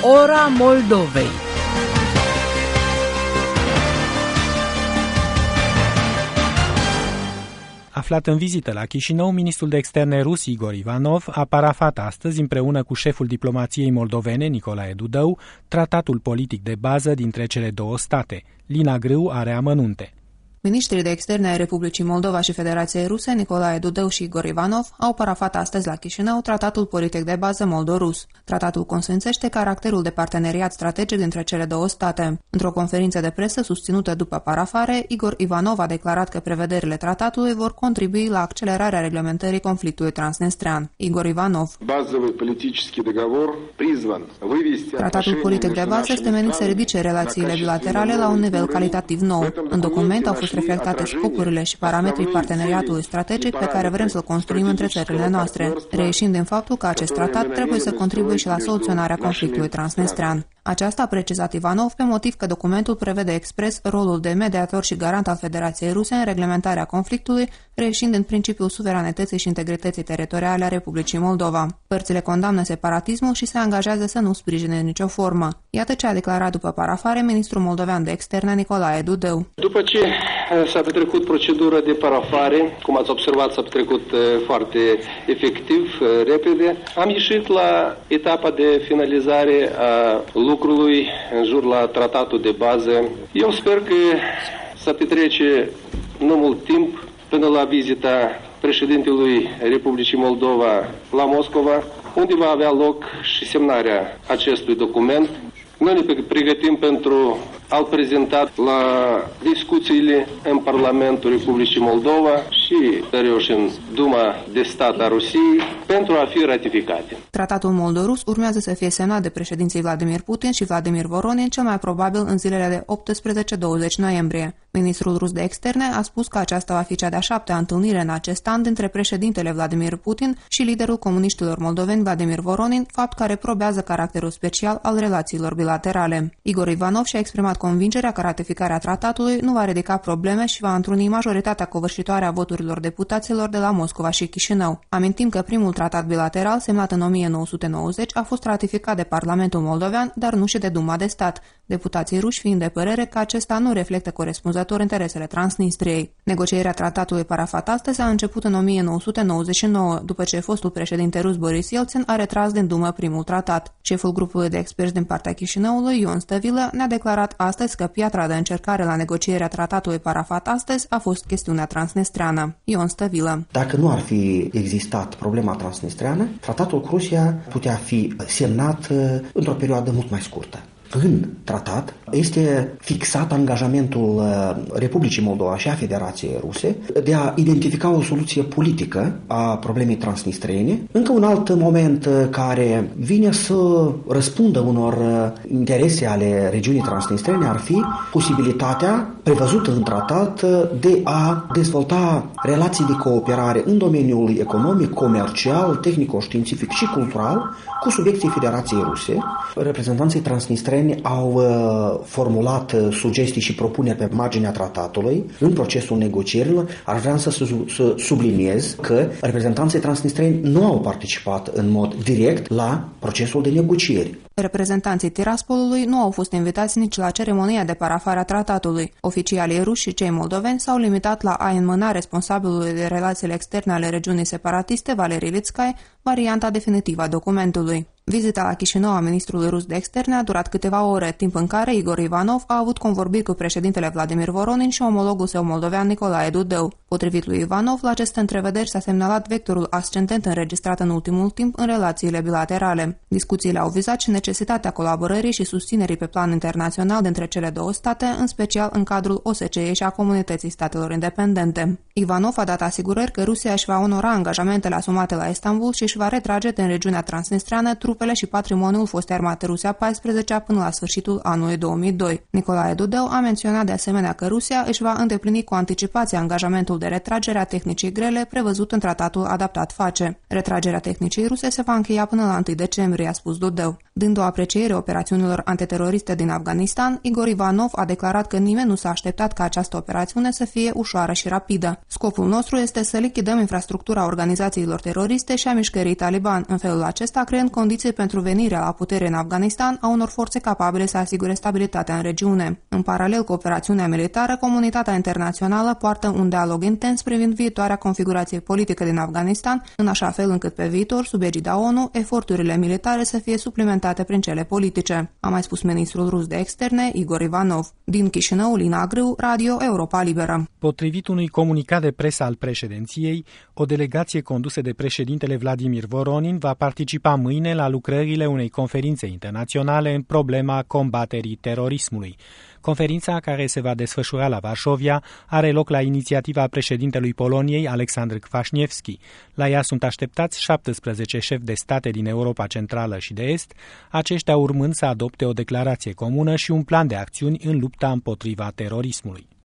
Ora Moldovei. Aflat în vizită la Chișinău, ministrul de externe rus Igor Ivanov a parafat astăzi, împreună cu șeful diplomației moldovene Nicolae Dudău, tratatul politic de bază dintre cele două state. Lina Grâu are amănunte. Ministrii de externe ai Republicii Moldova și Federației Ruse, Nicolae Dudău și Igor Ivanov, au parafat astăzi la Chișinău tratatul politic de bază moldo-rus. Tratatul consfințește caracterul de parteneriat strategic dintre cele două state. Într-o conferință de presă susținută după parafare, Igor Ivanov a declarat că prevederile tratatului vor contribui la accelerarea reglementării conflictului transnistrean. Igor Ivanov. Tratatul politic de bază este menit să ridice relațiile bilaterale la un nivel calitativ nou. În document au fost reflectate scopurile și parametrii parteneriatului strategic pe care vrem să-l construim între țările noastre, reieșind din faptul că acest tratat trebuie să contribuie și la soluționarea conflictului transnistrean. Aceasta a precizat Ivanov pe motiv că documentul prevede expres rolul de mediator și garant al Federației Ruse în reglementarea conflictului, reieșind din principiul suveranității și integrității teritoriale a Republicii Moldova. Părțile condamnă separatismul și se angajează să nu sprijine în nicio formă. Iată ce a declarat după parafare ministrul moldovean de externe Nicolae Dudău. După ce s-a petrecut procedura de parafare, cum ați observat, s-a petrecut foarte efectiv, repede, am ieșit la etapa de finalizare a lucrului în jur la tratatul de bază. Eu sper că să petrece nu mult timp până la vizita președintelui Republicii Moldova la Moscova, unde va avea loc și semnarea acestui document. Noi ne pregătim pentru a-l prezenta la discuțiile în Parlamentul Republicii Moldova și în Duma de Stat a Rusiei pentru a fi ratificate. Tratatul moldo-rus urmează să fie semnat de președinții Vladimir Putin și Vladimir Voronin, cel mai probabil în zilele de 18-20 noiembrie. Ministrul rus de externe a spus că aceasta va fi cea de-a 7-a întâlnire în acest an dintre președintele Vladimir Putin și liderul comuniștilor moldoveni Vladimir Voronin, fapt care probează caracterul special al relațiilor bilaterale. Igor Ivanov și-a exprimat convingerea că ratificarea tratatului nu va ridica probleme și va întruni majoritatea covârșitoare a voturilor deputaților de la Moscova și Chișinău. Amintim că primul tratat bilateral, semnat în 1990, a fost ratificat de Parlamentul moldovean, dar nu și de Duma de Stat, deputații ruși fiind de părere că acesta nu reflectă corespunzător interesele Transnistriei. Negocierea tratatului parafat astăzi a început în 1999, după ce fostul președinte rus Boris Yeltsin a retras din Dumă primul tratat. Șeful grupului de experți din partea Chișinăului, Ion Stăvilă, ne-a declarat astăzi că piatra de încercare la negocierea tratatului parafat astăzi a fost chestiunea transnistreană. Ion Stăvilă. Dacă nu ar fi existat problema transnistreană, tratatul cu Rusia putea fi semnat într-o perioadă mult mai scurtă. În tratat este fixat angajamentul Republicii Moldova și a Federației Ruse de a identifica o soluție politică a problemei transnistrene. Încă un alt moment care vine să răspundă unor interese ale regiunii transnistrene ar fi posibilitatea prevăzută în tratat de a dezvolta relații de cooperare în domeniul economic, comercial, tehnico-științific și cultural cu subiecții Federației Ruse. Reprezentanții transnistreni au formulat sugestii și propuneri pe marginea tratatului. În procesul negocierilor ar vrea să subliniez că reprezentanții transnistreni nu au participat în mod direct la procesul de negocieri. Reprezentanții Tiraspolului nu au fost invitați nici la ceremonia de parafare a tratatului. Oficialii ruși și cei moldoveni s-au limitat la a înmâna responsabilului de relațiile externe ale regiunii separatiste, Valeri Litskai, varianta definitivă a documentului. Vizita la Chișinău a ministrului rus de externe a durat câteva ore, timp în care Igor Ivanov a avut convorbiri cu președintele Vladimir Voronin și omologul său moldovean Nicolae Dudău. Potrivit lui Ivanov, la aceste întrevederi s-a semnalat vectorul ascendent înregistrat în ultimul timp în relațiile bilaterale. Discuțiile au vizat și necesitatea colaborării și susținerii pe plan internațional dintre cele două state, în special în cadrul OSCE și a Comunității Statelor Independente. Ivanov a dat asigurări că Rusia își va onora angajamentele asumate la Istanbul și își va retrage din regiunea transnistreană trupele și patrimoniul fostei armate ruse a 14-a până la sfârșitul anului 2002. Nicolae Dudău a menționat de asemenea că Rusia își va îndeplini cu anticipație angajamentul de retragere a tehnicii grele prevăzut în tratatul adaptat FACE. Retragerea tehnicii ruse se va încheia până la 1 decembrie, a spus Dudău. Dând o apreciere operațiunilor antiteroriste din Afganistan, Igor Ivanov a declarat că nimeni nu s-a așteptat ca această operațiune să fie ușoară și rapidă. Scopul nostru este să lichidăm infrastructura organizațiilor teroriste și a mișcării Taliban, în felul acesta creând condiții pentru venirea la putere în Afganistan a unor forțe capabile să asigure stabilitatea în regiune. În paralel cu operațiunea militară, comunitatea internațională poartă un dialog intens privind viitoarea configurație politică din Afganistan, în așa fel încât pe viitor, sub egida ONU, eforturile militare să fie suplimentate prin cele politice, a mai spus ministrul rus de externe Igor Ivanov. Din Chișinău, Lina Grâu, Radio Europa Liberă. Potrivit unui comunicat de presă al președinției, o delegație condusă de președintele Vladimir Voronin va participa mâine la lucrările unei conferințe internaționale în problema combaterii terorismului. Conferința, care se va desfășura la Varșovia, are loc la inițiativa președintelui Poloniei, Alexandr Kwaśniewski. La ea sunt așteptați 17 șefi de state din Europa Centrală și de Est, aceștia urmând să adopte o declarație comună și un plan de acțiuni în lupta împotriva terorismului.